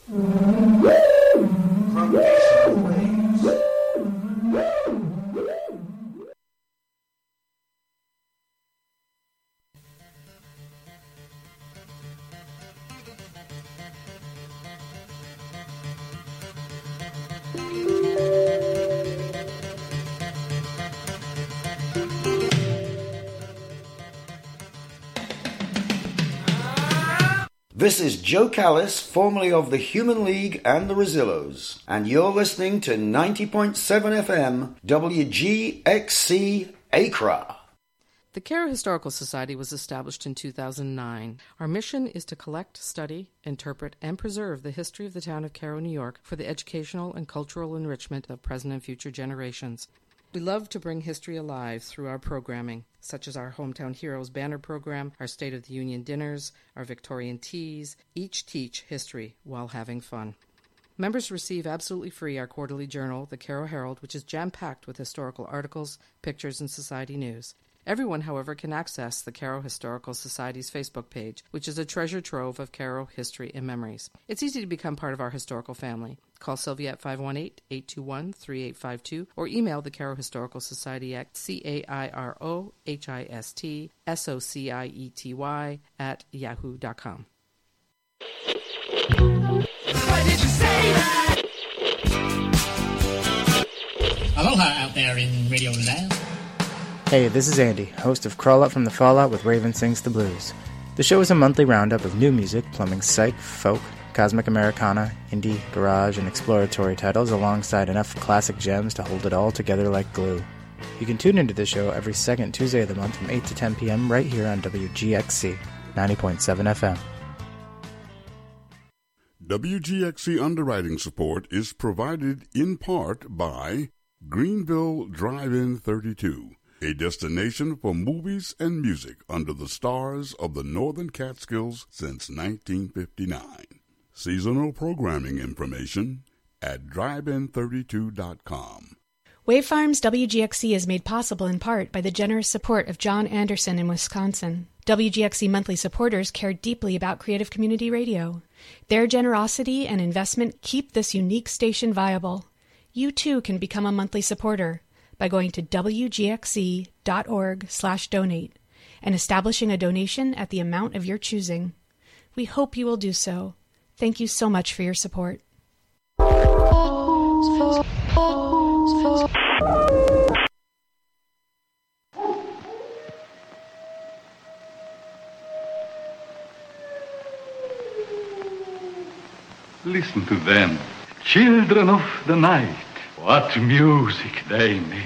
From Ancient Waves. This is Joe Callis, formerly of the Human League and the Rosillos, and you're listening to 90.7 FM WGXC Accra. The Cairo Historical Society was established in 2009. Our mission is to collect, study, interpret, and preserve the history of the town of Cairo, New York for the educational and cultural enrichment of present and future generations. We love to bring history alive through our programming, such as our Hometown Heroes banner program, our State of the Union dinners, our Victorian teas. Each teach history while having fun. Members receive absolutely free our quarterly journal, the Cairo Herald, which is jam-packed with historical articles, pictures, and society news. Everyone, however, can access the Cairo Historical Society's Facebook page, which is a treasure trove of Cairo history and memories. It's easy to become part of our historical family. Call Sylvia at 518-821-3852 or email the Cairo Historical Society at CAIROHISTSOCIETY@yahoo.com. Why did you say that? Aloha out there in Radio Land. Hey, this is Andy, host of Crawl Up from the Fallout with Raven Sings the Blues. The show is a monthly roundup of new music, plumbing psych, folk, cosmic Americana, indie, garage, and exploratory titles alongside enough classic gems to hold it all together like glue. You can tune into the show every second Tuesday of the month from 8 to 10 p.m. right here on WGXC 90.7 FM. WGXC underwriting support is provided in part by Greenville Drive-In 32. A destination for movies and music under the stars of the Northern Catskills since 1959. Seasonal programming information at drivein32.com. Wave Farms WGXC is made possible in part by the generous support of John Anderson in Wisconsin. WGXC monthly supporters care deeply about creative community radio. Their generosity and investment keep this unique station viable. You too can become a monthly supporter by going to wgxc.org/donate and establishing a donation at the amount of your choosing. We hope you will do so. Thank you so much for your support. Listen to them, children of the night. What music they make.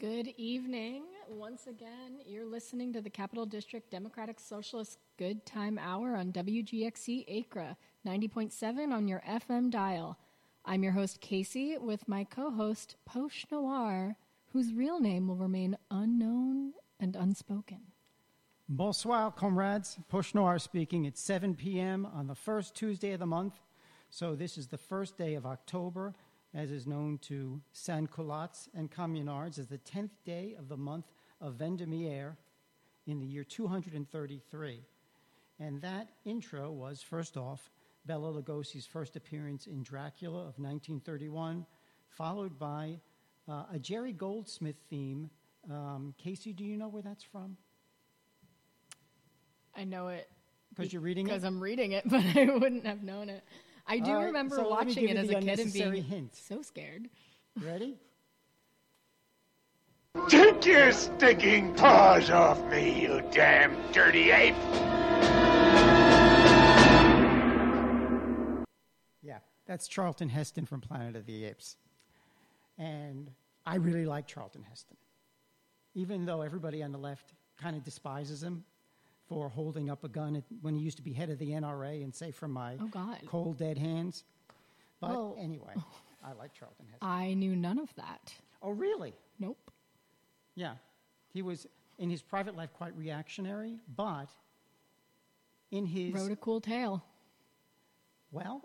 Good evening. Once again, you're listening to the Capital District Democratic Socialist Good Time Hour on WGXC ACRA, 90.7 on your FM dial. I'm your host, Casey, with my co-host, Poche Noir, whose real name will remain unknown and unspoken. Bonsoir, comrades. Poche Noir speaking at 7 p.m. on the first Tuesday of the month. So this is the first day of October, as is known to Sans-Culottes and Communards, as the 10th day of the month of Vendémiaire in the year 233. And that intro was, first off, Bela Lugosi's first appearance in Dracula of 1931, followed by a Jerry Goldsmith theme. Casey, do you know where that's from? I know it. Because you're reading it? Because I'm reading it, but I wouldn't have known it. I do remember watching it as a kid and being so scared. Ready? Take your stinking paws off me, you damn dirty ape! Yeah, that's Charlton Heston from Planet of the Apes. And I really like Charlton Heston. Even though everybody on the left kind of despises him for holding up a gun when he used to be head of the NRA and say from my cold, dead hands. But anyway, I like Charlton Heston. I knew none of that. Oh, really? Nope. Yeah. He was, in his private life, quite reactionary, but in his... Wrote a cool tale. Well,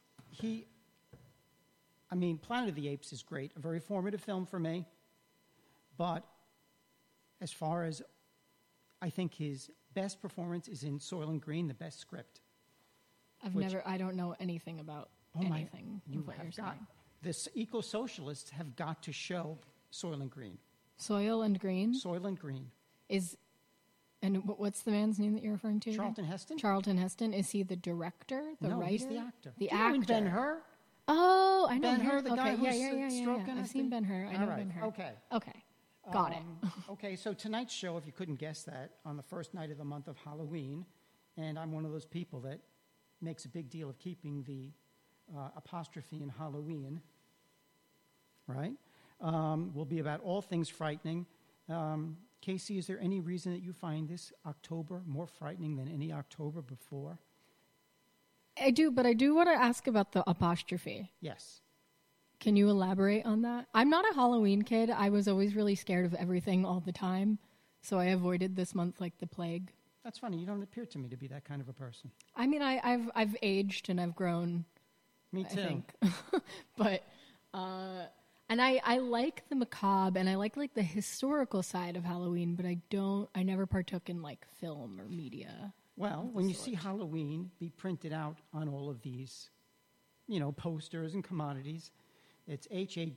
Planet of the Apes is great. A very formative film for me. But as far as I think his best performance is in Soylent Green, the best script. I don't know anything about anything of what you're saying. The eco-socialists have got to show Soylent Green. Soylent Green? Soylent Green. And what's the man's name that you're referring to? Charlton Heston. Charlton Heston. Is he the director, the writer? No, he's the actor. The Do you actor. know Ben-Hur? Oh, I know Ben-Hur, the guy who's stroking. I've seen Ben-Hur. I know Ben-Hur. Okay. Got it. Okay, so tonight's show, if you couldn't guess that, on the first night of the month of Halloween, and I'm one of those people that makes a big deal of keeping the apostrophe in Halloween, right? Will be about all things frightening. Casey, is there any reason that you find this October more frightening than any October before? I do, but I do want to ask about the apostrophe. Yes. Can you elaborate on that? I'm not a Halloween kid. I was always really scared of everything all the time, so I avoided this month like the plague. That's funny. You don't appear to me to be that kind of a person. I mean, I've aged and I've grown. Me too. I think. But and I like the macabre and I like the historical side of Halloween, but I never partook in film or media. Well, when you see Halloween be printed out on all of these, posters and commodities, it's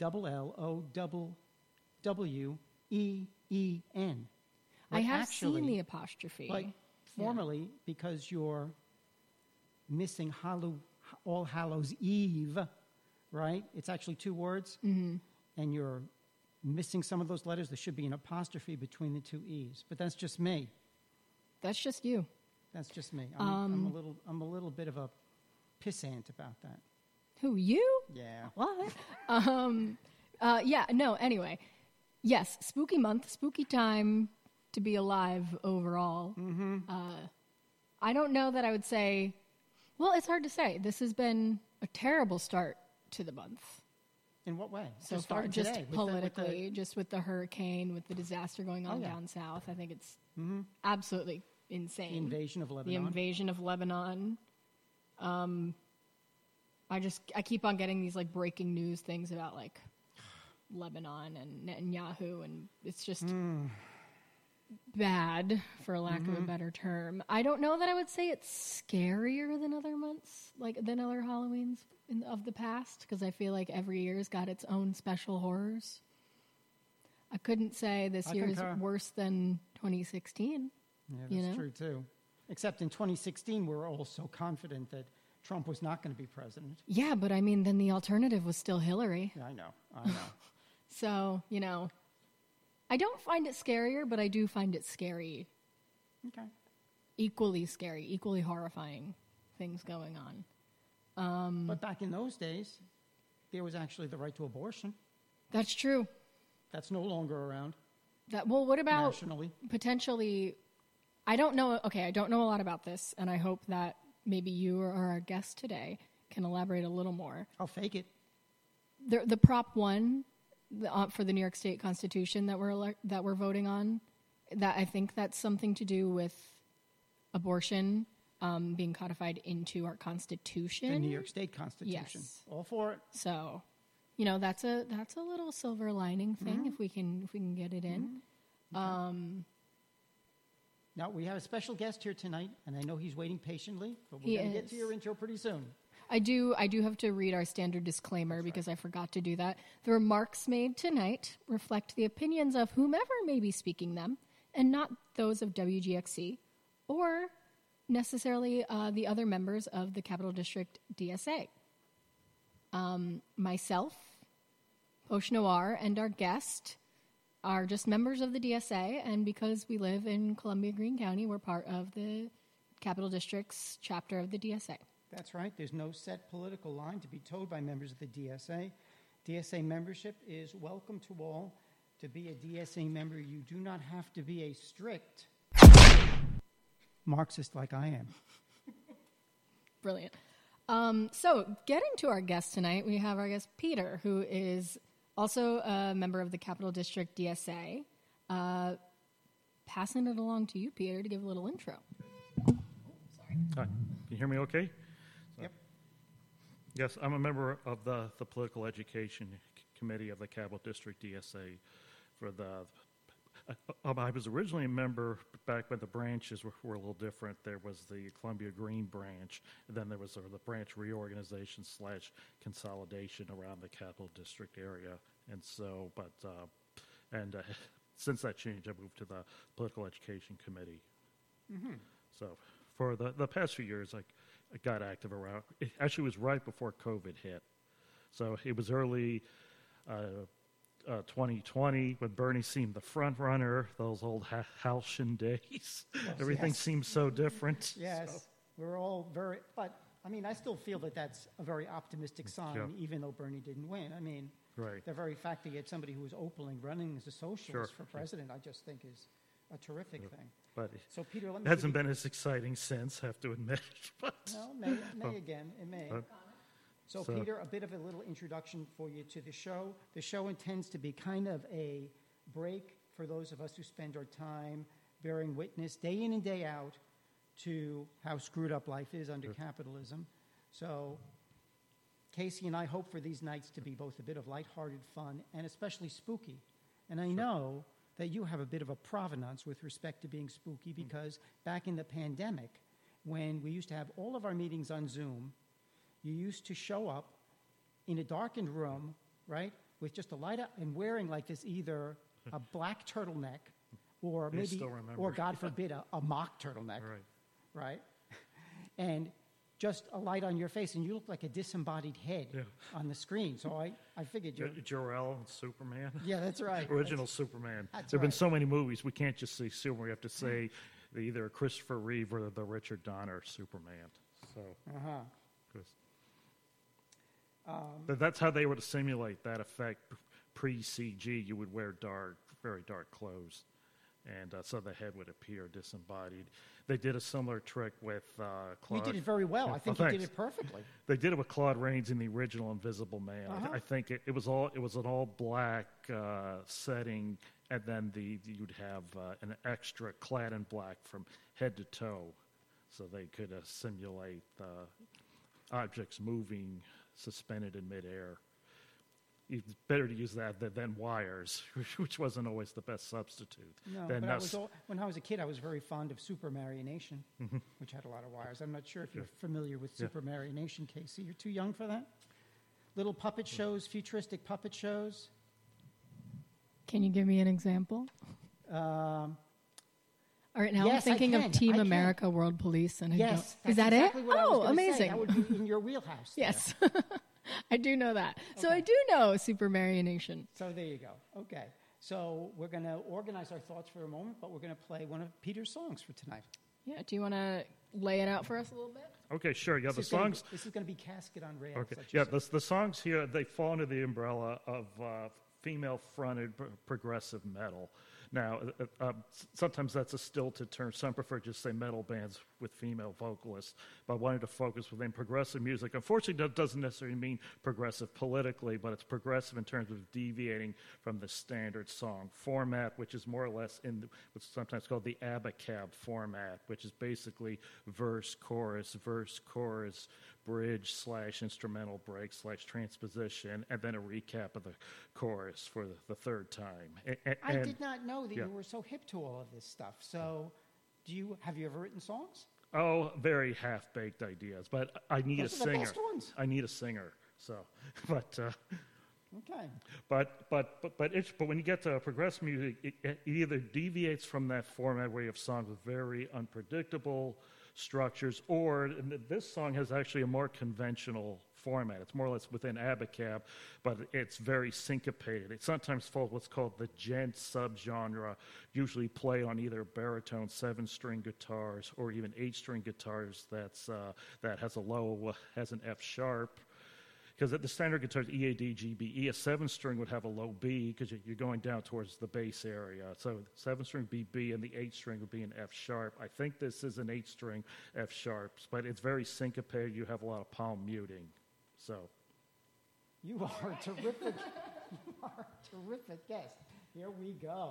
HALLOWWEEN. I have seen the apostrophe. But formally, because you're missing All Hallows Eve, right? It's actually two words. Mm-hmm. And you're missing some of those letters. There should be an apostrophe between the two E's. But that's just me. That's just you. That's just me. I'm a little bit of a pissant about that. Who, you? Yeah. What? Anyway. Yes, spooky month, spooky time to be alive overall. Mm-hmm. I don't know that I would say... Well, it's hard to say. This has been a terrible start to the month. In what way? So far, just today, politically, just with the hurricane, with the disaster going on down south. I think it's absolutely insane. The invasion of Lebanon. The invasion of Lebanon. I keep on getting these breaking news things about Lebanon and Netanyahu, and it's just bad, for lack of a better term. I don't know that I would say it's scarier than other months, than other Halloweens of the past, because I feel like every year's got its own special horrors. I couldn't say this year is worse than 2016. Yeah, that's true, too. Except in 2016, we were all so confident that Trump was not going to be president. Yeah, but I mean, then the alternative was still Hillary. Yeah, I know. So, I don't find it scarier, but I do find it scary. Okay. Equally scary, equally horrifying things going on. But back in those days, there was actually the right to abortion. That's true. That's no longer around. What about nationally? Potentially? I don't know. Okay, I don't know a lot about this, and I hope that maybe you or our guest today can elaborate a little more. I'll fake it. The Prop 1 for the New York State Constitution that we're voting on, that I think that's something to do with abortion being codified into our Constitution. The New York State Constitution. Yes. All for it. So, that's a little silver lining thing if we can get it in. Okay. Now, we have a special guest here tonight, and I know he's waiting patiently, but we're going to get to your intro pretty soon. I do have to read our standard disclaimer because I forgot to do that. The remarks made tonight reflect the opinions of whomever may be speaking them, and not those of WGXC or necessarily the other members of the Capital District DSA. Myself, Poche Noir, and our guest are just members of the DSA, and because we live in Columbia, Greene County, we're part of the Capital District's chapter of the DSA. That's right. There's no set political line to be towed by members of the DSA. DSA membership is welcome to all. To be a DSA member, you do not have to be a strict Marxist like I am. Brilliant. So, getting to our guest tonight, we have our guest Peter, who is also a member of the Capital District DSA. Passing it along to you, Peter, to give a little intro. Hi. Can you hear me okay? Yep. Yes, I'm a member of the Political Education Committee of the Capital District DSA. I was originally a member back when the branches were a little different. There was the Columbia Greene branch, and then there was sort of the branch reorganization / consolidation around the Capital District area. And so, since that change, I moved to the Political Education Committee. Mm-hmm. So for the past few years, I got active around. It actually was right before COVID hit. So it was early 2020 when Bernie seemed the front runner, those old halcyon days. Yes, everything seemed so different. Yes, so. We're all very, but I mean, I still feel that that's a very optimistic sign, even though Bernie didn't win. I mean, the very fact that you had somebody who was openly running as a socialist for president, I just think is a terrific thing. But so, Peter, let me it hasn't been as exciting since, I have to admit. But, well, may again, it may. So, Peter, a bit of a little introduction for you to the show. The show intends to be kind of a break for those of us who spend our time bearing witness day in and day out to how screwed up life is under capitalism. So Casey and I hope for these nights to be both a bit of lighthearted fun and especially spooky. And I know that you have a bit of a provenance with respect to being spooky because back in the pandemic, when we used to have all of our meetings on Zoom, you used to show up in a darkened room, right, with just a light up and wearing like this either a black turtleneck or maybe, or God forbid, a mock turtleneck, right? And just a light on your face, and you look like a disembodied head on the screen. So I figured you're... Jor-El and Superman. Yeah, that's right. Original Superman. That's there have been so many movies, we can't just say Superman. We have to say either Christopher Reeve or the Richard Donner Superman. So, that's how they were to simulate that effect. Pre-CG, you would wear very dark clothes. And so the head would appear disembodied. They did a similar trick with Claude. You did it very well. I think you did it perfectly. They did it with Claude Rains in the original Invisible Man. I think it was an all black setting, and then you'd have an extra clad in black from head to toe, so they could simulate objects moving suspended in midair. It's better to use that than wires, which wasn't always the best substitute. No, but when I was a kid, I was very fond of Super Marionation, which had a lot of wires. I'm not sure if you're familiar with Super Marionation, Casey. You're too young for that? Little puppet shows, futuristic puppet shows. Can you give me an example? All right, now I'm thinking of Team America World Police. And is that exactly it? What I was gonna amazing. Say. That would be in your wheelhouse. Yes. I do know that. Okay. So I do know Super Marionation. So there you go. Okay. So we're going to organize our thoughts for a moment, but we're going to play one of Peter's songs for tonight. Yeah. Do you want to lay it out for us a little bit? Okay, sure. Yeah, the songs. This is going to be Casket on Rails. Okay. Yeah, the songs here, they fall under the umbrella of female-fronted progressive metal. Now, sometimes that's a stilted term. Some prefer just say metal bands with female vocalists, but I wanted to focus within progressive music. Unfortunately, that doesn't necessarily mean progressive politically, but it's progressive in terms of deviating from the standard song format, which is more or less in what's sometimes called the ABBA-cab format, which is basically verse, chorus, bridge / instrumental break / transposition, and then a recap of the chorus for the third time. I did not know that you were so hip to all of this stuff. So, have you ever written songs? Oh, very half-baked ideas, but I need a singer. The best ones. I need a singer. So, but okay. But when you get to progressive music, it either deviates from that format where you have songs with very unpredictable structures, or this song has actually a more conventional format. It's more or less within ABBA-cab, but it's very syncopated. It sometimes falls what's called the gent subgenre, usually played on either baritone 7-string guitars or even 8-string guitars that has an F sharp. Because the standard guitar is E, A, D, G, B, E. A 7-string would have a low B because you're going down towards the bass area. So 7-string B, B, and the 8-string would be an F sharp. I think this is an 8-string F sharp, but it's very syncopated. You have a lot of palm muting. So you are a terrific. You are a terrific guest. Here we go.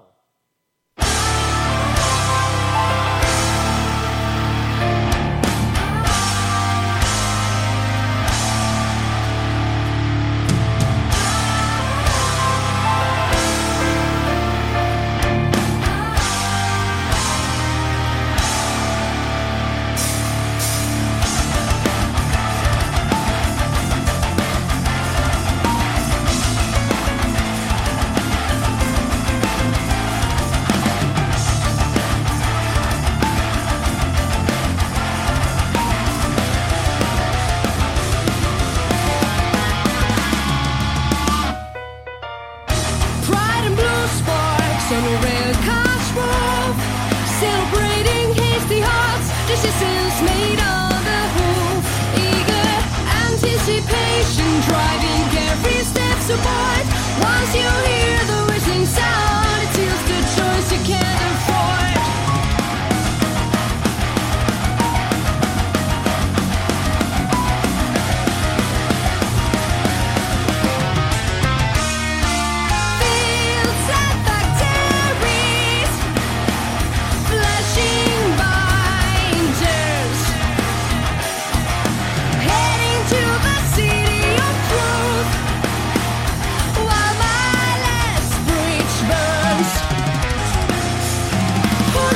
Who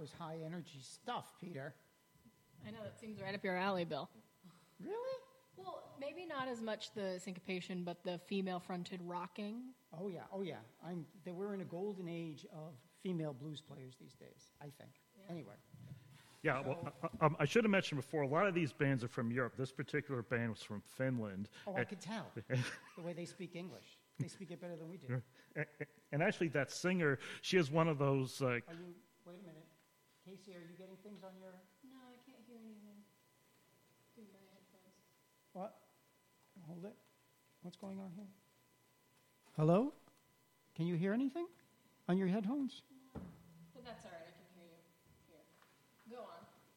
those high energy stuff, Peter. I know, that seems right up your alley, Bill. Really? Well, maybe not as much the syncopation, but the female-fronted rocking. Oh yeah. We're in a golden age of female blues players these days, I think. Yeah. Anyway. Yeah, well, I should have mentioned before, a lot of these bands are from Europe. This particular band was from Finland. Oh, I could tell the way they speak English. They speak it better than we do. And actually, that singer, she is one of those... wait a minute. Casey, are you getting things on your... No, I can't hear anything through my headphones. What? Hold it. What's going on here? Hello? Can you hear anything on your headphones? No, but that's all right. I can hear you here. Go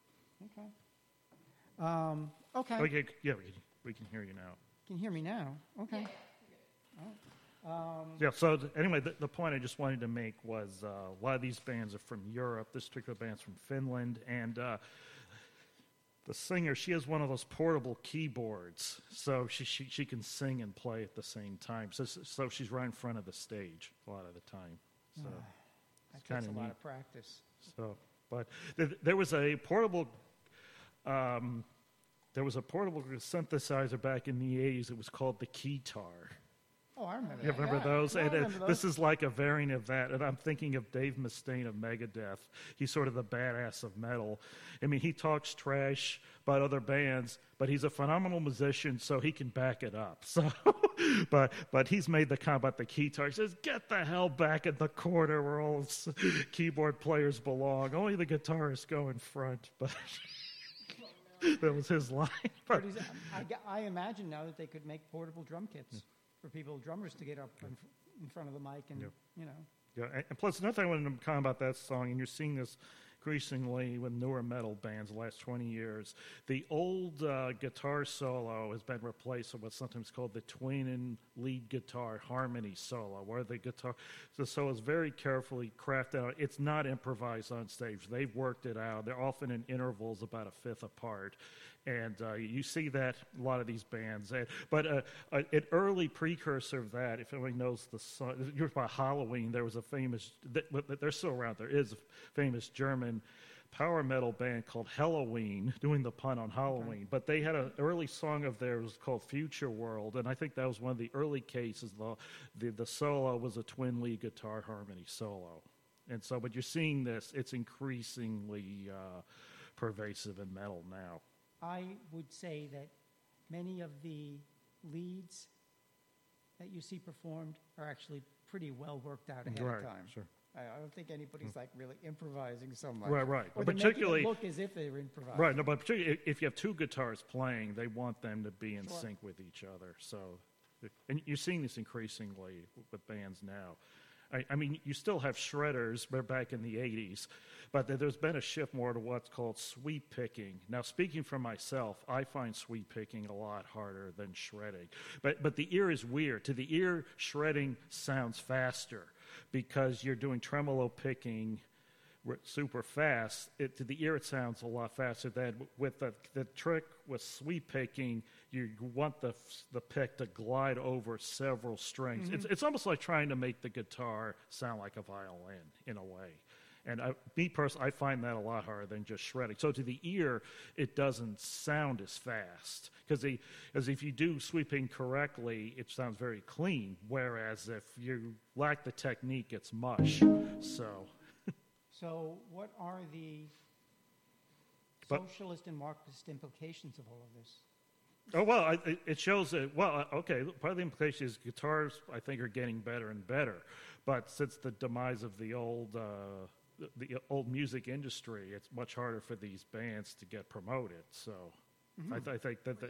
on. Okay. Okay, yeah, we can hear you now. Can you hear me now? Okay. Yeah. Yeah, so anyway, the point I just wanted to make was a lot of these bands are from Europe. This particular band's from Finland, and the singer, she has one of those portable keyboards, so she can sing and play at the same time. So she's right in front of the stage a lot of the time. So that takes a lot of practice. So, but there was a portable. There was a portable synthesizer back in the 80s. It was called the Keytar. Oh, I remember that. You remember those? No, I remember those. This is like a variant of that. And I'm thinking of Dave Mustaine of Megadeth. He's sort of the badass of metal. I mean, he talks trash about other bands, but he's a phenomenal musician, so he can back it up. So, but he's made the comment about the Keytar. He says, "Get the hell back in the corner where all keyboard players belong. Only the guitarists go in front." But that was his line. But I imagine now that they could make portable drum kits for drummers to get up in front of the mic and, you know. Yeah, and plus another thing I wanted to comment about that song, and you're seeing this increasingly with newer metal bands the last 20 years, the old guitar solo has been replaced with what's sometimes called the twin and lead guitar harmony solo, where the solo is very carefully crafted out. It's not improvised on stage. They've worked it out. They're often in intervals about a fifth apart. And you see that in a lot of these bands. But an early precursor of that, if anyone knows the song, you're about Halloween, there was a famous, they're still around, there is a famous German power metal band called Helloween, doing the pun on Halloween. Okay. But they had an early song of theirs called Future World, and I think that was one of the early cases. The solo was a twin lead guitar harmony solo. And so, but you're seeing this, it's increasingly pervasive in metal now. I would say that many of the leads that you see performed are actually pretty well worked out ahead of time. Sure. I don't think anybody's like really improvising so much. Right. Or particularly making it look as if they're improvising. Right. No, but particularly if you have two guitars playing, they want them to be in sync with each other. So, and you're seeing this increasingly with bands now. I mean, you still have shredders, but back in the 80s, but there's been a shift more to what's called sweep picking. Now, speaking for myself, I find sweep picking a lot harder than shredding. But the ear is weird. To the ear, shredding sounds faster because you're doing tremolo picking super fast. To the ear, it sounds a lot faster. Than with the trick with sweep picking, you want the pick to glide over several strings. Mm-hmm. It's almost like trying to make the guitar sound like a violin in a way. And me personally, I find that a lot harder than just shredding. So to the ear, it doesn't sound as fast. Because if you do sweeping correctly, it sounds very clean. Whereas if you lack the technique, it's mush. So what are the socialist and Marxist implications of all of this? Oh, well, it shows that, okay, part of the implication is guitars, I think, are getting better and better. But since the demise of the old music industry, it's much harder for these bands to get promoted. So I think that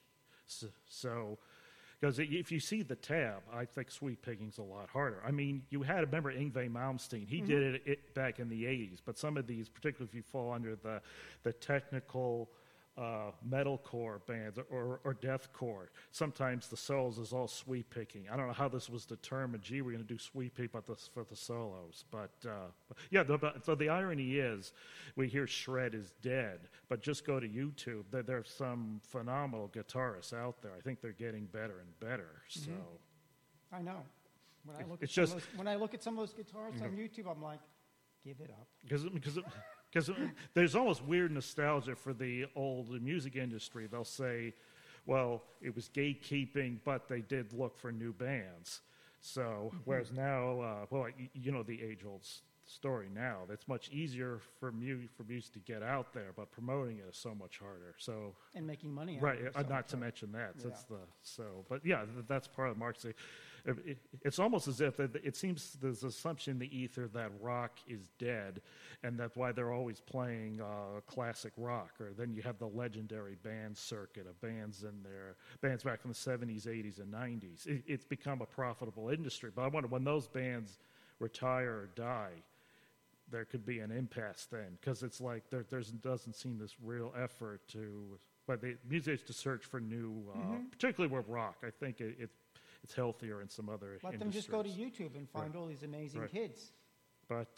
because if you see the tab, I think sweep picking's a lot harder. I mean, remember Yngwie Malmsteen. He did it back in the 80s, but some of these, particularly if you fall under the technical metalcore bands or deathcore, sometimes the solos is all sweep picking. I don't know how this was determined. Gee, we're going to do sweep pick for the solos. So the irony is we hear shred is dead, but just go to YouTube. There's some phenomenal guitarists out there. I think they're getting better and better. So I know. When I look at some of those guitarists on YouTube, I'm like, give it up. Because Because there's almost weird nostalgia for the old music industry. They'll say, well, it was gatekeeping, but they did look for new bands. So, whereas now, you know the age-old story now. It's much easier for music to get out there, but promoting it is so much harder. So and making money. Right, out of it, not to mention that. Yeah. But yeah, that's part of marketing. It's almost as if it seems there's an assumption in the ether that rock is dead, and that's why they're always playing classic rock. Or then you have the legendary band circuit of bands back from the 70s, 80s, and 90s. It's become a profitable industry. But I wonder when those bands retire or die, there could be an impasse then, because it's like there doesn't seem this real effort by the musicians to search for new, particularly with rock. I think it's healthier in some other Let industries. them just go to YouTube and find all these amazing kids. But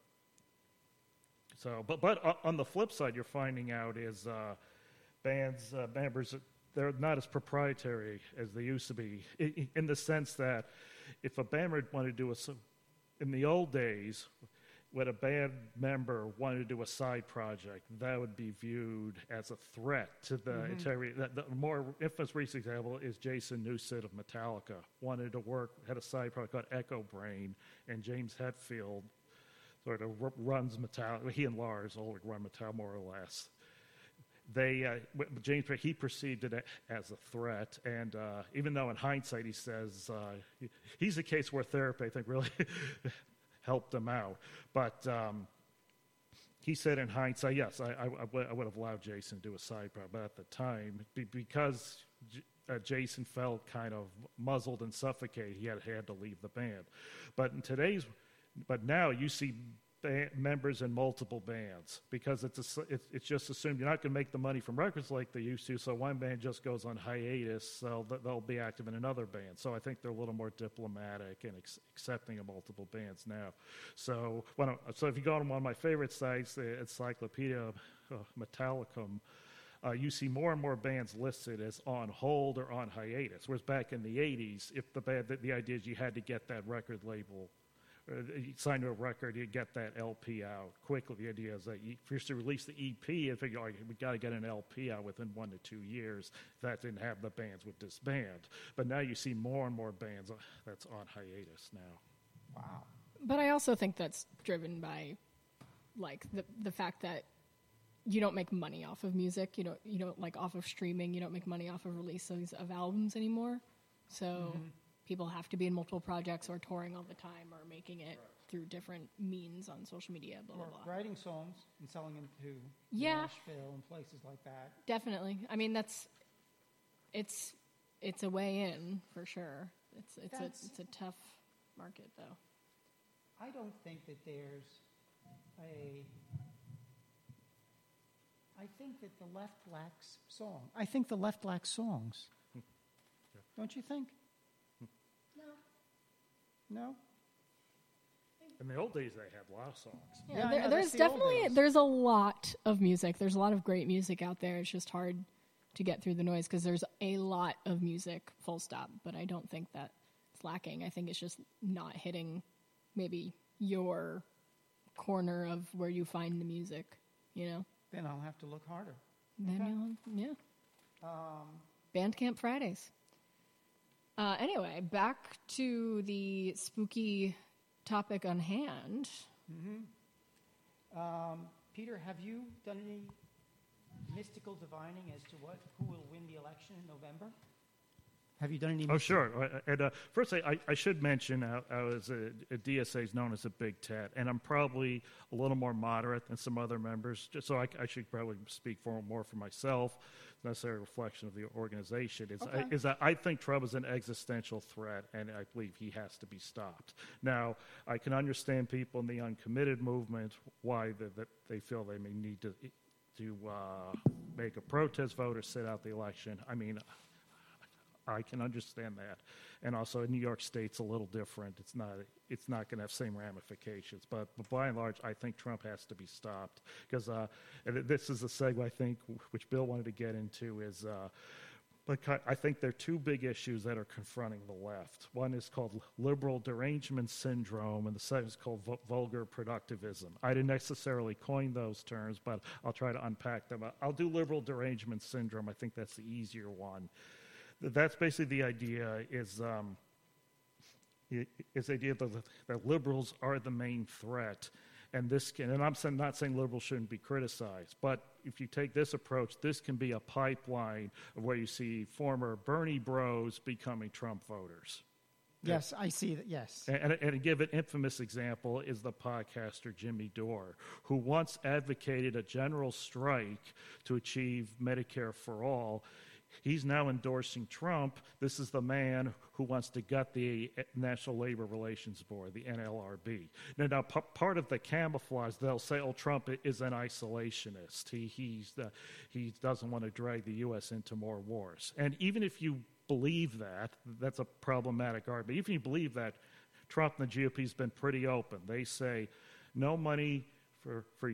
on the flip side, you're finding out is bands members, they're not as proprietary as they used to be, in the sense that if a band wanted to do in the old days, when a band member wanted to do a side project, that would be viewed as a threat to the integrity. The more infamous recent example is Jason Newsted of Metallica. Had a side project called Echo Brain, and James Hetfield sort of runs Metallica. He and Lars Ulrich run Metallica more or less. He perceived it as a threat, and even though in hindsight he says he's a case where therapy, I think, really helped him out. But he said in hindsight, yes, I would have allowed Jason to do a side project, but at the time, because Jason felt kind of muzzled and suffocated, he had to leave the band. But now you see members in multiple bands, because it's just assumed you're not going to make the money from records like they used to, so one band just goes on hiatus, so they'll be active in another band. So I think they're a little more diplomatic and accepting of multiple bands now. So if you go on one of my favorite sites, the Encyclopedia Metallicum, you see more and more bands listed as on hold or on hiatus, whereas back in the 80s, if the idea is you had to get that record label, you sign to a record, you get that LP out quickly. The idea is that if you're to release the EP, you figure, we got to get an LP out within 1 to 2 years. If that didn't have, the bands would disband. But now you see more and more bands that's on hiatus now. Wow. But I also think that's driven by, like, the fact that you don't make money off of music. You don't like off of streaming. You don't make money off of releases of albums anymore. So people have to be in multiple projects or touring all the time or making it through different means on social media, blah, blah, blah. Writing songs and selling them to Nashville and places like that. Definitely. I mean, it's a way in for sure. It's a tough market, though. I don't think that there's I think that the left lacks song. I think the left lacks songs. Don't you think? No? In the old days, they had a lot of songs. Yeah, there's a lot of music. There's a lot of great music out there. It's just hard to get through the noise because there's a lot of music, full stop. But I don't think that it's lacking. I think it's just not hitting maybe your corner of where you find the music, Then I'll have to look harder. Bandcamp Fridays. Anyway, back to the spooky topic on hand. Peter, have you done any mystical divining as to who will win the election in November? Have you done any? Oh, sure. And first, I should mention I was a DSA is known as a Big Tet, and I'm probably a little more moderate than some other members. Just so I should probably speak more for myself. It's not necessarily a reflection of the organization. Is that I think Trump is an existential threat, and I believe he has to be stopped. Now, I can understand people in the uncommitted movement why that they feel they may need to make a protest vote or sit out the election. I mean, I can understand that, and also New York State's a little different. It's not going to have same ramifications, but by and large, I think Trump has to be stopped because this is a segue I think which Bill wanted to get into is But I think there are two big issues that are confronting the left. One is called liberal derangement syndrome, and the second is called vulgar productivism. I didn't necessarily coin those terms, but I'll try to unpack them. I'll do liberal derangement syndrome. I think that's the easier one. That's basically the idea is the idea that liberals are the main threat. And I'm not saying liberals shouldn't be criticized, but if you take this approach, this can be a pipeline of where you see former Bernie bros becoming Trump voters. Yes, I see that, yes. And to give an infamous example is the podcaster Jimmy Dore, who once advocated a general strike to achieve Medicare for all. He's now endorsing Trump. This is the man who wants to gut the National Labor Relations Board, the NLRB. Now part of the camouflage, they'll say, oh, Trump is an isolationist. He doesn't want to drag the U.S. into more wars. And even if you believe that, that's a problematic argument. Even if you believe that, Trump and the GOP has been pretty open. They say no money for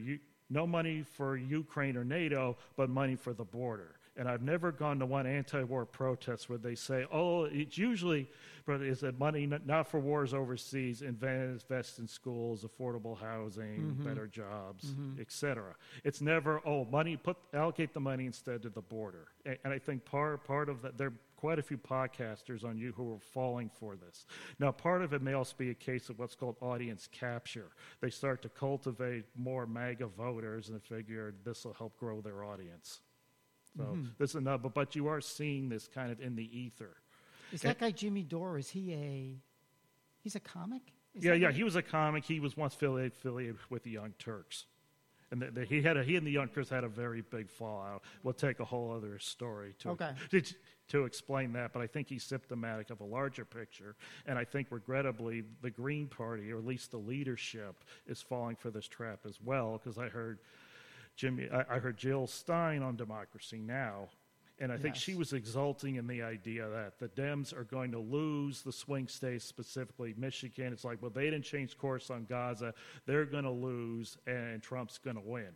Ukraine or NATO, but money for the border. And I've never gone to one anti-war protest where they say, oh, it's usually, but is it money not for wars overseas, invest in schools, affordable housing, better jobs, etc. It's never, allocate the money instead to the border. And I think part of that, there are quite a few podcasters on you who are falling for this. Now, part of it may also be a case of what's called audience capture. They start to cultivate more MAGA voters and figure this will help grow their audience. So this is another, but you are seeing this kind of in the ether. Is that guy Jimmy Dore? He's a comic? He was a comic. He was once affiliated with the Young Turks, and he and the Young Turks had a very big fallout. We'll take a whole other story to explain that, but I think he's symptomatic of a larger picture, and I think regrettably the Green Party, or at least the leadership, is falling for this trap as well. Because I heard Jill Stein on Democracy Now!, and I think she was exulting in the idea that the Dems are going to lose the swing states, specifically Michigan. It's like, well, they didn't change course on Gaza. They're going to lose, and Trump's going to win.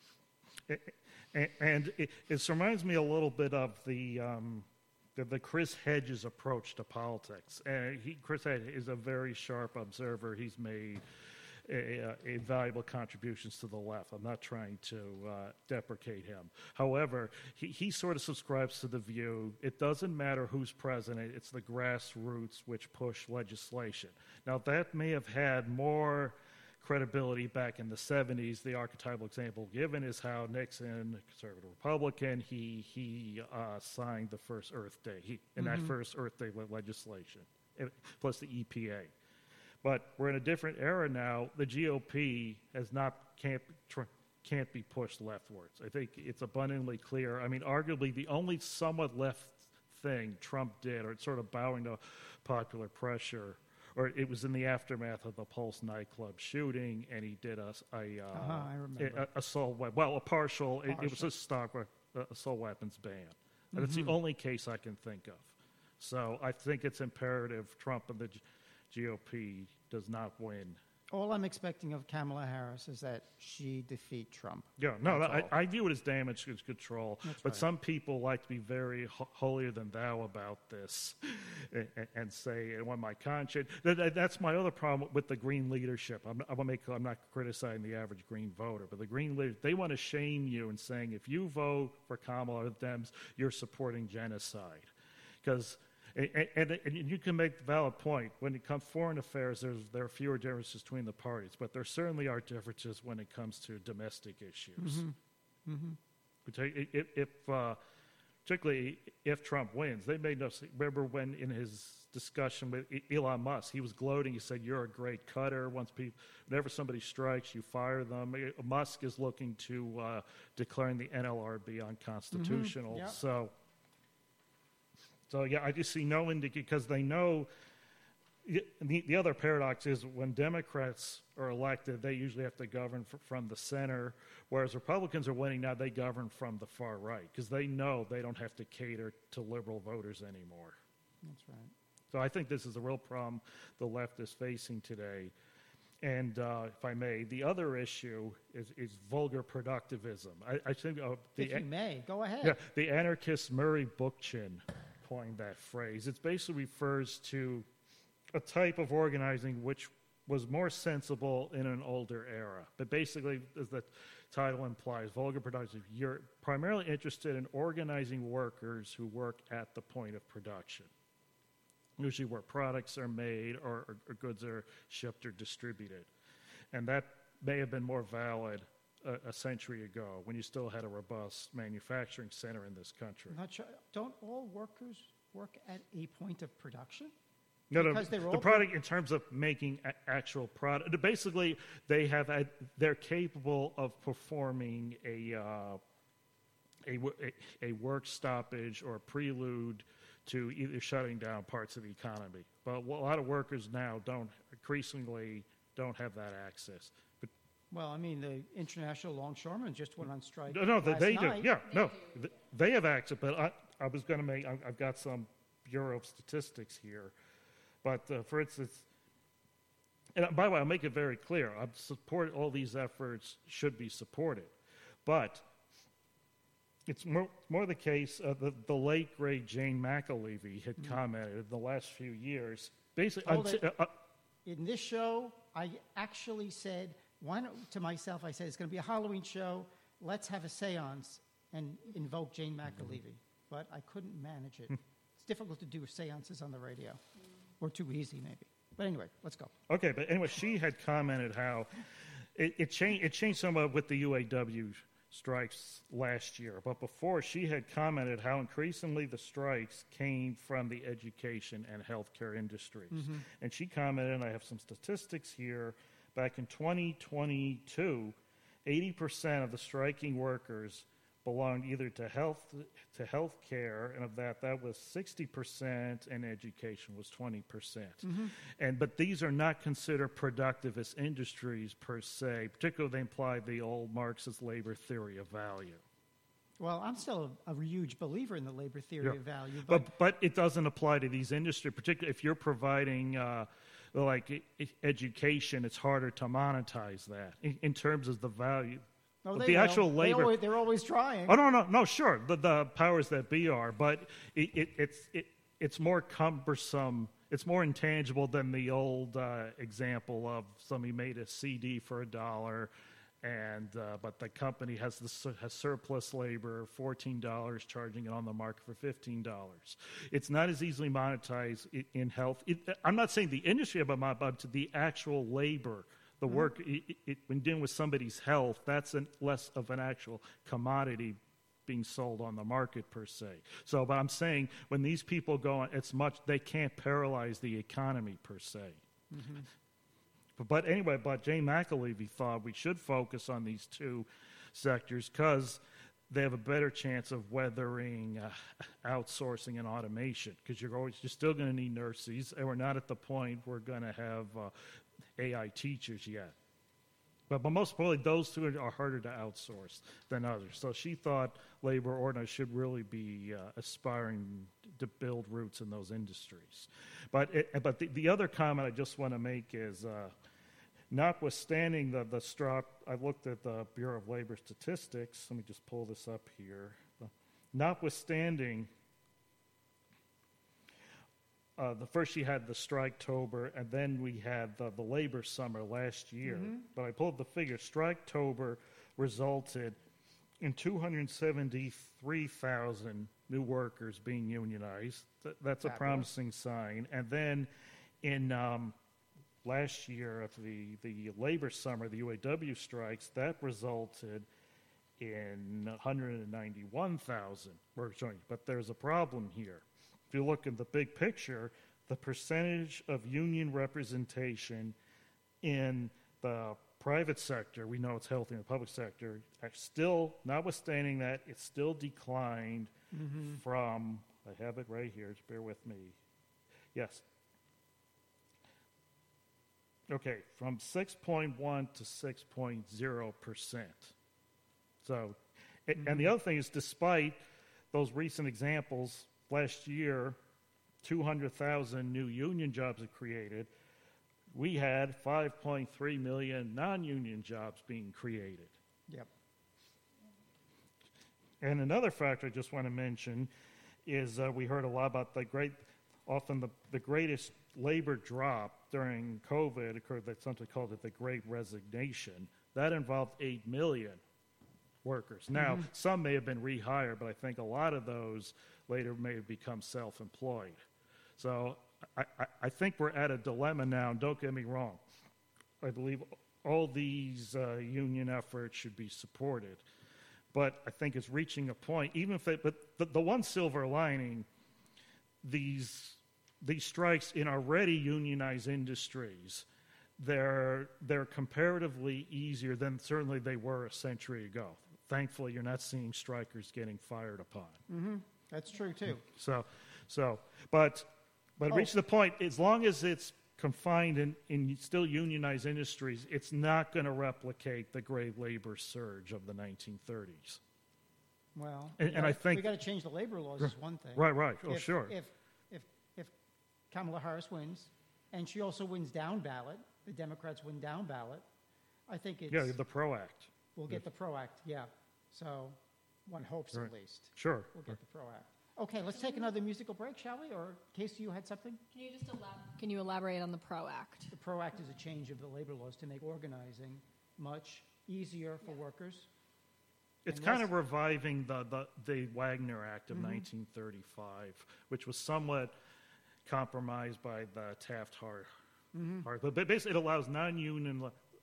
And it reminds me a little bit of the Chris Hedges approach to politics. Chris Hedges is a very sharp observer. He's made invaluable contributions to the left. I'm not trying to deprecate him. However, he sort of subscribes to the view, it doesn't matter who's president, it's the grassroots which push legislation. Now, that may have had more credibility back in the 70s. The archetypal example given is how Nixon, conservative Republican, he signed the first Earth Day, that first Earth Day legislation, plus the EPA. But we're in a different era now. The GOP can't be pushed leftwards. I think it's abundantly clear. I mean, arguably the only somewhat left thing Trump did, or sort of bowing to popular pressure, or it was in the aftermath of the Pulse nightclub shooting, and he did assault. Well, a partial. It was a stock assault weapons ban. That's the only case I can think of. So I think it's imperative Trump and the GOP does not win. All I'm expecting of Kamala Harris is that she defeat Trump. Yeah, no, I view it as damage control. But some people like to be very holier than thou about this and say, on my conscience. That's my other problem with the Green leadership. I'm not criticizing the average Green voter, but the Green leaders, they want to shame you and saying, if you vote for Kamala or the Dems, you're supporting genocide. Because And you can make the valid point. When it comes to foreign affairs, there are fewer differences between the parties, but there certainly are differences when it comes to domestic issues. Particularly if Trump wins. They made no. Remember when in his discussion with Elon Musk, he was gloating. He said, "You're a great cutter. Whenever somebody strikes, you fire them." Musk is looking to declaring the NLRB unconstitutional. Yeah. So yeah, I just see no indication, because they know. The other paradox is when Democrats are elected, they usually have to govern from the center, whereas Republicans are winning now, they govern from the far right, because they know they don't have to cater to liberal voters anymore. That's right. So I think this is a real problem the left is facing today. And if I may, the other issue is vulgar productivism. I think if you may, go ahead. Yeah, the anarchist Murray Bookchin coined that phrase. It basically refers to a type of organizing which was more sensible in an older era. But basically, as the title implies, vulgar productive, you're primarily interested in organizing workers who work at the point of production, usually where products are made or goods are shipped or distributed. And that may have been more valid a century ago when you still had a robust manufacturing center in this country. I'm not sure. Don't all workers work at a point of production? No, the product in terms of making actual product. Basically, they're capable of performing a work stoppage or prelude to either shutting down parts of the economy. But a lot of workers now increasingly don't have that access. But well, I mean, the International Longshoremen just went on strike. No, they night. do. Yeah, no, they have access. But I was going to make. I've got some Bureau of Statistics here. But for instance, and by the way, I'll make it very clear. I support all these efforts should be supported, but it's more the case. The late great Jane McAlevey had commented in the last few years. Basically, in this show, I actually said to myself, I said it's going to be a Halloween show. Let's have a séance and invoke Jane McAlevey, but I couldn't manage it. It's difficult to do séances on the radio. Or too easy, maybe. But anyway, let's go. Okay, but anyway, she had commented how it changed somewhat with the UAW strikes last year. But before, she had commented how increasingly the strikes came from the education and healthcare industries. Mm-hmm. And she commented, and I have some statistics here, back in 2022, 80% of the striking workers belonged either to health care, and of that was 60%, and education was 20%. Mm-hmm. But these are not considered productivist industries per se, particularly they imply the old Marxist labor theory of value. Well, I'm still a huge believer in the labor theory of value. But it doesn't apply to these industries, particularly if you're providing education, it's harder to monetize that in terms of the value. No, the actual labor, they're always trying. Oh no, sure. The powers that be are, but it's more cumbersome. It's more intangible than the old example of somebody made a CD for $1, and but the company has surplus labor, $14, charging it on the market for $15. It's not as easily monetized in health. I'm not saying the industry, but the actual labor. The work, when dealing with somebody's health, that's less of an actual commodity being sold on the market per se. So, but I'm saying when these people go on, they can't paralyze the economy per se. Mm-hmm. But anyway, Jane McAlevey thought we should focus on these two sectors because they have a better chance of weathering outsourcing and automation because you're still going to need nurses, and we're not at the point we're going to have AI teachers yet. But most importantly, those two are harder to outsource than others. So she thought labor organizers should really be aspiring to build roots in those industries. But the other comment I just want to make is, notwithstanding the strop, I looked at the Bureau of Labor Statistics. Let me just pull this up here. Notwithstanding, the first she had the Striketober, and then we had the labor summer last year. Mm-hmm. But I pulled the figure. Striketober resulted in 273,000 new workers being unionized. That's a promising sign. And then in last year, of the labor summer, the UAW strikes, that resulted in 191,000 workers joining. But there's a problem here. If you look at the big picture, the percentage of union representation in the private sector, we know it's healthy in the public sector, still, notwithstanding that, it still declined from, I have it right here, just bear with me. Yes. Okay, from 6.1 to 6.0%. So, and the other thing is, despite those recent examples, last year, 200,000 new union jobs are created. we had 5.3 million non-union jobs being created. Yep. And another factor I just want to mention is we heard a lot about the greatest labor drop during COVID occurred. That's something called the Great Resignation. That involved 8 million workers. Now, some may have been rehired, but I think a lot of those later may have become self-employed. So I think we're at a dilemma now, and don't get me wrong. I believe all these union efforts should be supported. But I think it's reaching a point, even if the one silver lining, these strikes in already unionized industries, they're comparatively easier than certainly they were a century ago. Thankfully, you're not seeing strikers getting fired upon. Mm-hmm. That's true too. But it reached the point, as long as it's confined in still unionized industries, it's not going to replicate the great labor surge of the 1930s. Well, and I think we got to change the labor laws is one thing. Right. Oh, sure. If Kamala Harris wins, and she also wins down ballot, the Democrats win down ballot, I think it's... Yeah, the PRO Act. We'll get the PRO Act, yeah. So one hopes at least. Sure. We'll get the PRO Act. Okay, let's take another musical break, shall we? Or, Casey, you had something? Can you elaborate on the PRO Act? The PRO Act is a change of the labor laws to make organizing much easier for workers. It's kind of reviving the Wagner Act of 1935, which was somewhat compromised by the Taft-Hart. But basically, it allows non-union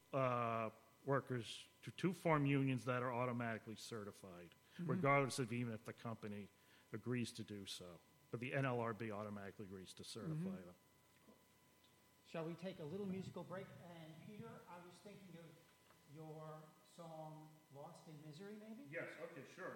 workers to form unions that are automatically certified, regardless of even if the company agrees to do so. But the NLRB automatically agrees to certify them. Shall we take a little musical break? And Peter, I was thinking of your song Lost in Misery, maybe? Yes, okay, sure.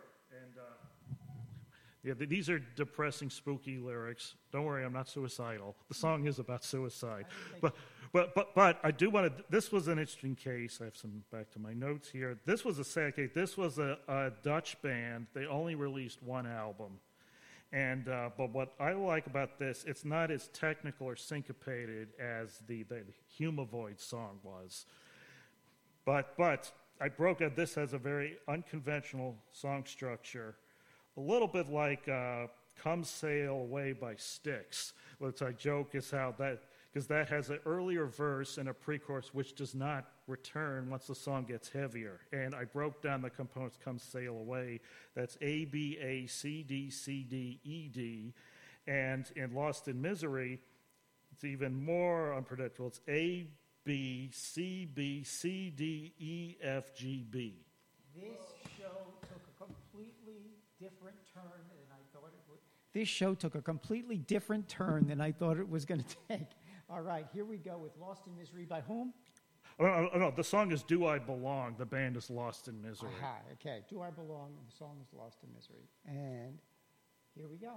And these are depressing, spooky lyrics. Don't worry, I'm not suicidal. The song is about suicide. But I do want to, this was an interesting case. I have some, back to my notes here. This was a sad case. This was a Dutch band. They only released one album. And but what I like about this, it's not as technical or syncopated as the Humavoid song was. But I broke out, this has a very unconventional song structure, a little bit like Come Sail Away by Styx, which I joke is how that, because that has an earlier verse and a pre-chorus which does not return once the song gets heavier. And I broke down the components, Come Sail Away. That's A, B, A, C, D, C, D, E, D. And in Lost in Misery, it's even more unpredictable. It's A, B, C, B, C, D, E, F, G, B. This show took a completely different turn than I thought it would. This show took a completely different turn than I thought it was going to take. All right, here we go with Lost in Misery by whom? Oh, no, the song is Do I Belong. The band is Lost in Misery. Aha, okay. Do I Belong? And the song is Lost in Misery. And here we go.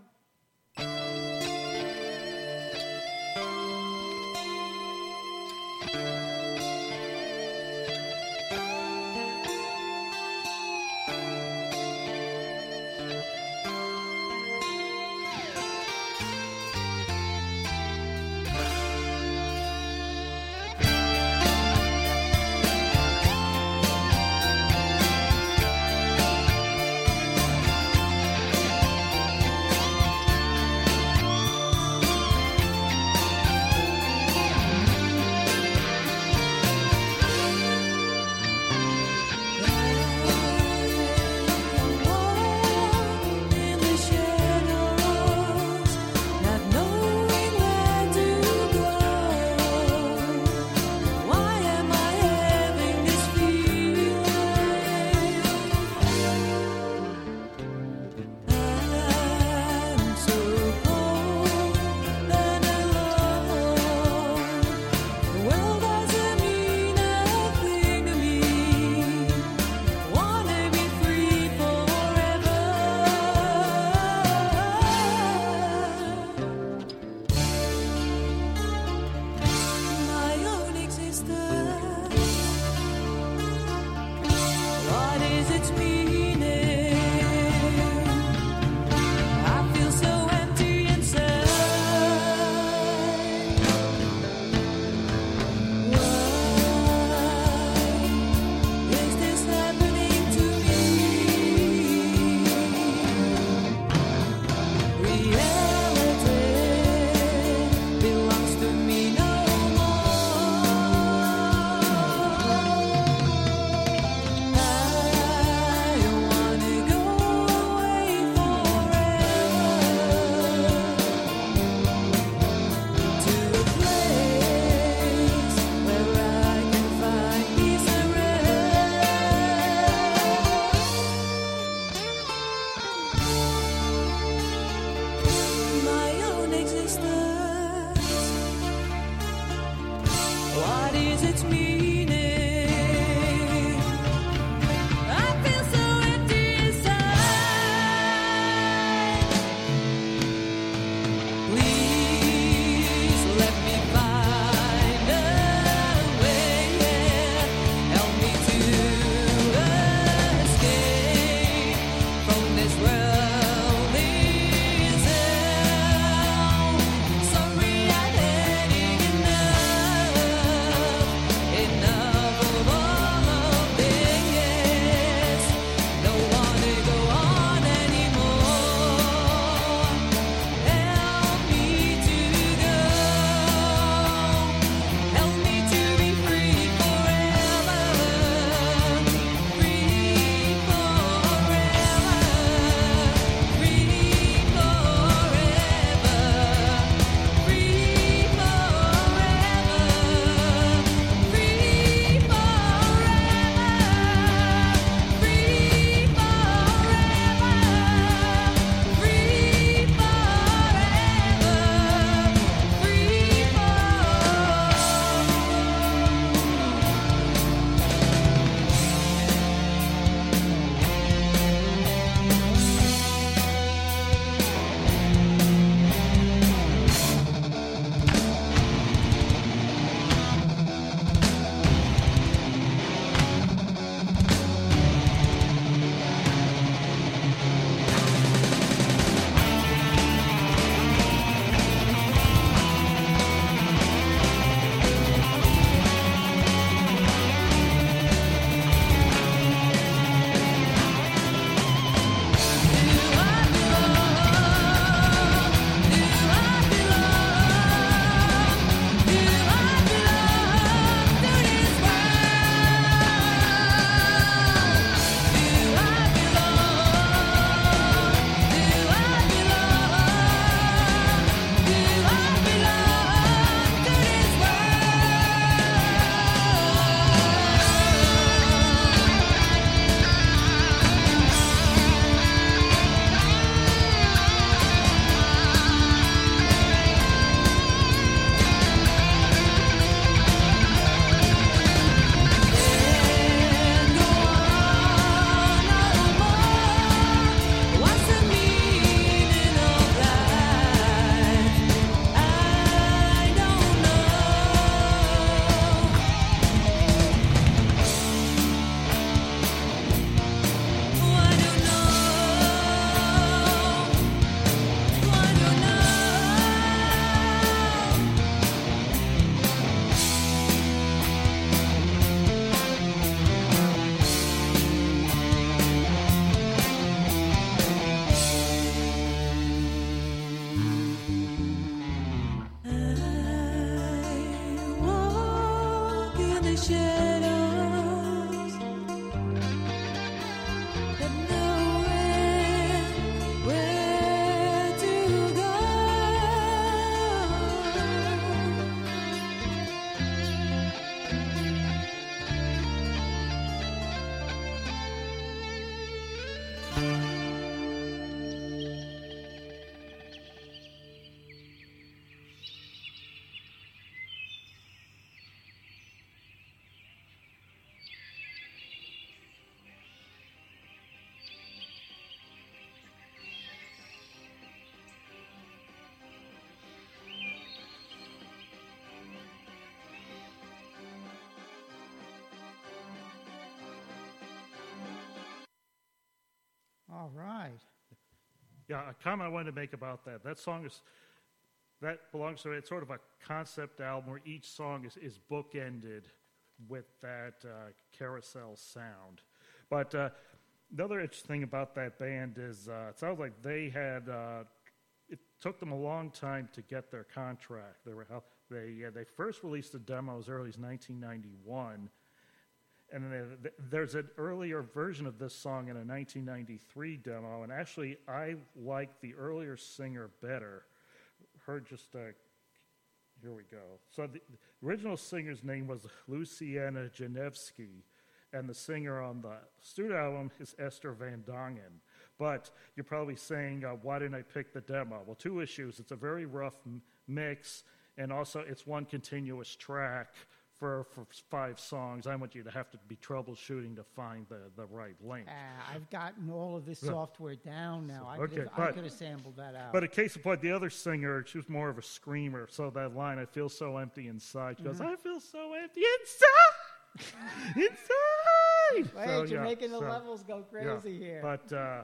All right. Yeah, a comment I wanted to make about that. That song belongs to, it's sort of a concept album where each song is bookended with that carousel sound. But another interesting thing about that band is it sounds like they had, it took them a long time to get their contract. They first released the demo as early as 1991. And then there's an earlier version of this song in a 1993 demo, and actually I like the earlier singer better. Here we go. So the original singer's name was Luciana Janevsky, and the singer on the studio album is Esther Van Dongen. But you're probably saying, why didn't I pick the demo? Well, two issues. It's a very rough mix, and also it's one continuous track for 5 songs. I want you to have to be troubleshooting to find the right link. I've gotten all of this software down now. I could have sampled that out. But a case in point, the other singer, she was more of a screamer. So that line, I feel so empty inside. She goes, I feel so empty inside! Inside! Wait, so, you're making the levels go crazy here. But,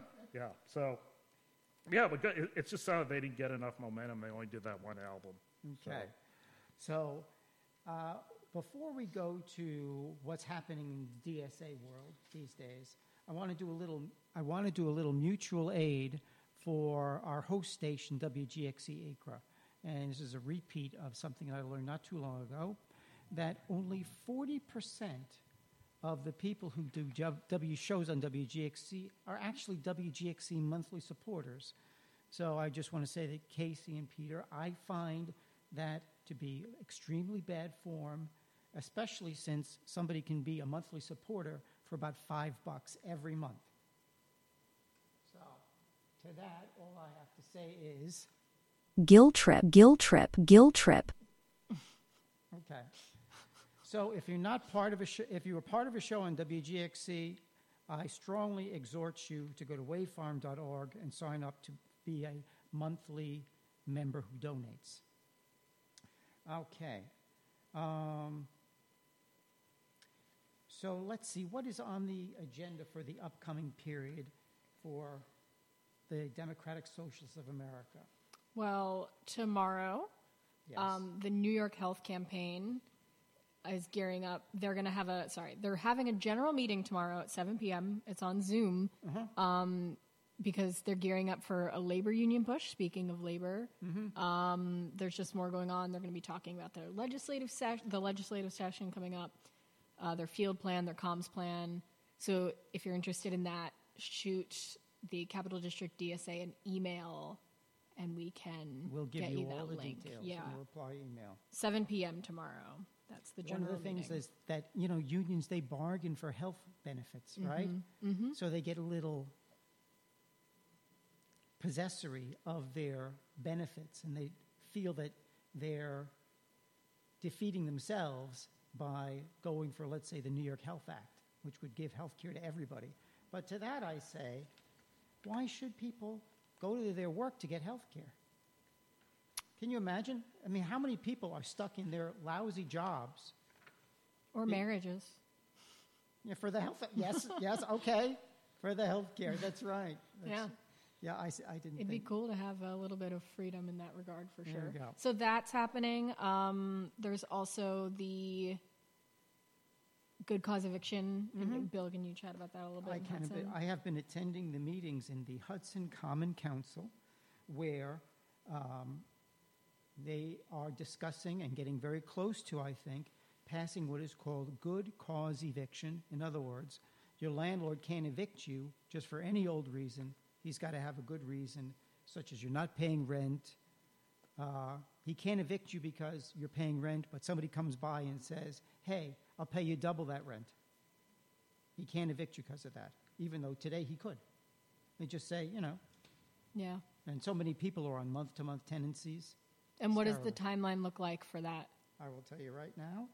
but it's just how they didn't get enough momentum. They only did that one album. Okay. So before we go to what's happening in the DSA world these days, I want to do a little mutual aid for our host station, WGXC Acra. And this is a repeat of something I learned not too long ago, that only 40% of the people who do W shows on WGXC are actually WGXC monthly supporters. So I just want to say that Casey and Peter, I find that to be extremely bad form, especially since somebody can be a monthly supporter for about $5 every month. So to that, all I have to say is... Guilt trip. Okay. So if you're not part of if you were part of a show on WGXC, I strongly exhort you to go to wavefarm.org and sign up to be a monthly member who donates. Okay. So let's see, what is on the agenda for the upcoming period for the Democratic Socialists of America? Well, tomorrow, Yes. the New York Health Campaign is gearing up. They're having a general meeting tomorrow at 7 p.m. It's on Zoom because they're gearing up for a labor union push. Speaking of labor, there's just more going on. They're going to be talking about their legislative session coming up, their field plan, their comms plan. So if you're interested in that, shoot the Capital District DSA an email, and we'll give get you that all the link. details Yeah, in the reply email. 7 p.m. tomorrow. That's the general One of the things meeting. is that, unions, they bargain for health benefits, right? Mm-hmm. So they get a little possessory of their benefits, and they feel that they're defeating themselves by going for, let's say, the New York Health Act, which would give health care to everybody. But to that I say, why should people go to their work to get health care? Can you imagine? I mean, how many people are stuck in their lousy jobs? Or marriages. Yeah, for the health. Yes, okay. For the health care, that's right. I didn't. It'd be cool to have a little bit of freedom in that regard, for sure. There we go. So that's happening. There's also the good cause eviction. Bill, can you chat about that a little bit? I have been attending the meetings in the Hudson Common Council, where they are discussing and getting very close to, I think, passing what is called good cause eviction. In other words, your landlord can't evict you just for any old reason. He's got to have a good reason, such as you're not paying rent. He can't evict you because you're paying rent, but somebody comes by and says, hey, I'll pay you double that rent. He can't evict you because of that, even though today he could. They just say, Yeah. And so many people are on month-to-month tenancies. And what does the timeline look like for that? I will tell you right now.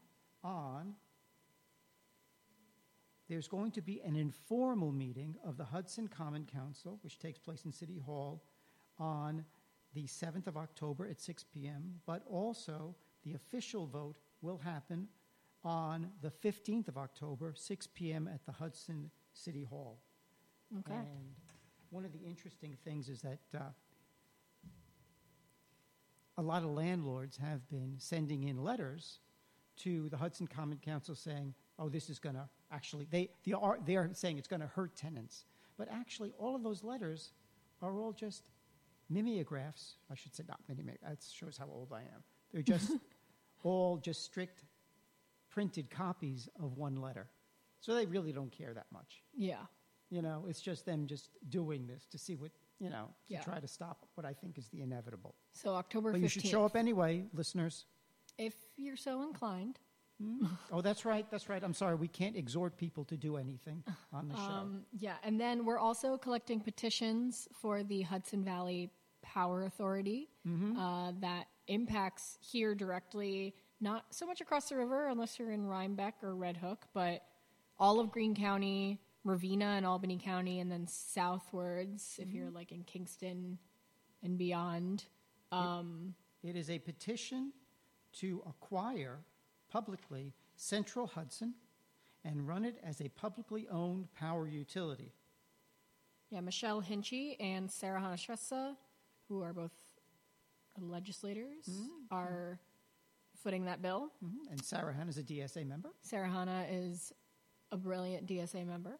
There's going to be an informal meeting of the Hudson Common Council, which takes place in City Hall on the 7th of October at 6 p.m., but also the official vote will happen on the 15th of October, 6 p.m. at the Hudson City Hall. Okay. And one of the interesting things is that a lot of landlords have been sending in letters to the Hudson Common Council saying, oh, this is going to actually, they are saying it's going to hurt tenants. But actually, all of those letters are all just mimeographs. I should say not mimeographs. That shows how old I am. They're just all just strict printed copies of one letter. So they really don't care that much. Yeah. It's just them just doing this to see what, to try to stop what I think is the inevitable. So October 15th. But you should show up anyway, listeners. If you're so inclined. Oh, that's right. I'm sorry. We can't exhort people to do anything on the show. Yeah, and then we're also collecting petitions for the Hudson Valley Power Authority that impacts here directly, not so much across the river unless you're in Rhinebeck or Red Hook, but all of Greene County, Ravenna and Albany County, and then southwards if you're like in Kingston and beyond. It is a petition to acquire publicly Central Hudson and run it as a publicly owned power utility. Yeah, Michelle Hinchy and Sarah Hanna-Shrestha, who are both legislators, are footing that bill. And Sarah Hanna is a DSA member. Sarah Hanna is a brilliant DSA member.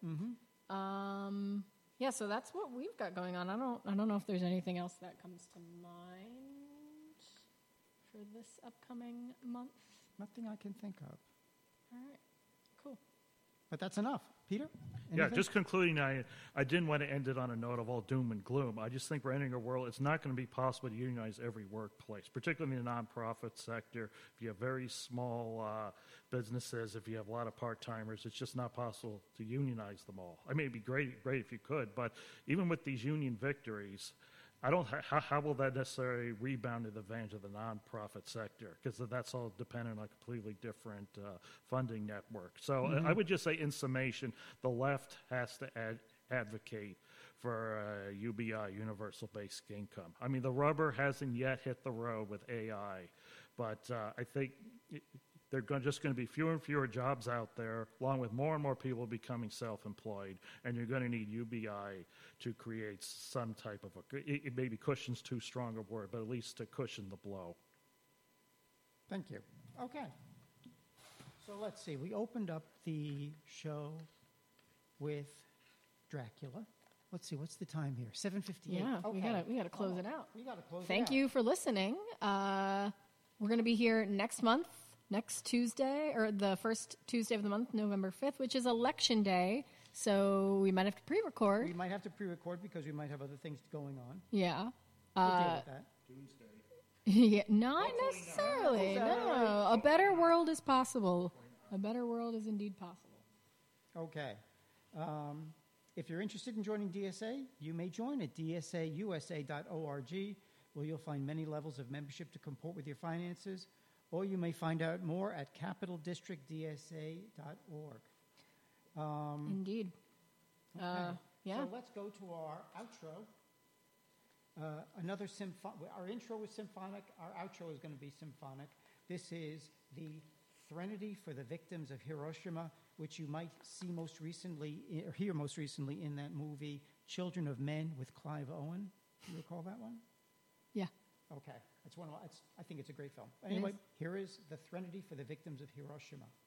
Yeah, so that's what we've got going on. I don't know if there's anything else that comes to mind for this upcoming month. Nothing I can think of. All right, cool. But that's enough. Peter? Yeah, Anything? just concluding, I didn't want to end it on a note of all doom and gloom. I just think we're entering a world, it's not going to be possible to unionize every workplace, particularly in the nonprofit sector. If you have very small businesses, if you have a lot of part-timers, it's just not possible to unionize them all. I mean, it'd be great if you could, but even with these union victories, I don't. How will that necessarily rebound to the advantage of the nonprofit sector? Because that's all dependent on a completely different funding network. So I would just say, in summation, the left has to advocate for UBI, universal basic income. I mean, the rubber hasn't yet hit the road with AI, but I think there are just going to be fewer and fewer jobs out there, along with more and more people becoming self-employed, and you're going to need UBI to create some type of it maybe cushion's too strong a word, but at least to cushion the blow. Thank you. Okay. So let's see. We opened up the show with Dracula. Let's see. What's the time here? 7:58. Yeah, okay. we gotta close it out. We gotta close it out. Thank you for listening. We're going to be here next month. Next Tuesday, or the first Tuesday of the month, November 5th, which is Election Day, so we might have to pre-record. We might have to pre-record because we might have other things going on. Yeah. We'll deal with that. Doomsday. Yeah, not necessarily. No. A better world is possible. A better world is indeed possible. Okay. If you're interested in joining DSA, you may join at dsausa.org, where you'll find many levels of membership to comport with your finances. Or you may find out more at capitaldistrictdsa.org. Indeed. Okay. Yeah. So let's go to our outro. Our intro was symphonic. Our outro is going to be symphonic. This is the Threnody for the Victims of Hiroshima, which you might see most recently, or hear most recently in that movie, Children of Men with Clive Owen. Do you recall that one? Yeah. Okay. I think it's a great film. Anyway, here is the Threnody for the Victims of Hiroshima.